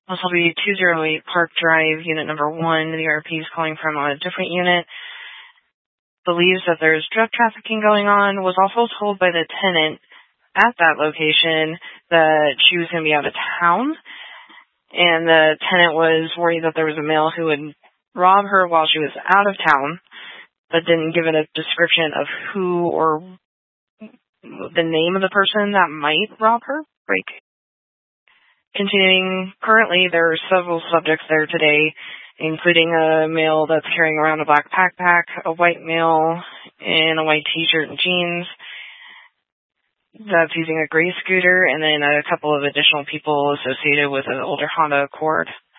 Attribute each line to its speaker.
Speaker 1: SLB 208 Park Drive, Unit Number 1. The RP is calling from a different unit. Believes that there's drug trafficking going on. Was also told by the tenant at that location that she was going to be out of town. And the tenant was worried that there was a male who would rob her while she was out of town, but didn't give it a description of who or the name of the person that might rob her. Continuing, currently there are several subjects there today, including a male that's carrying around a black backpack, a white male in a white t-shirt and jeans that's using a gray scooter, and then a couple of additional people associated with an older Honda Accord.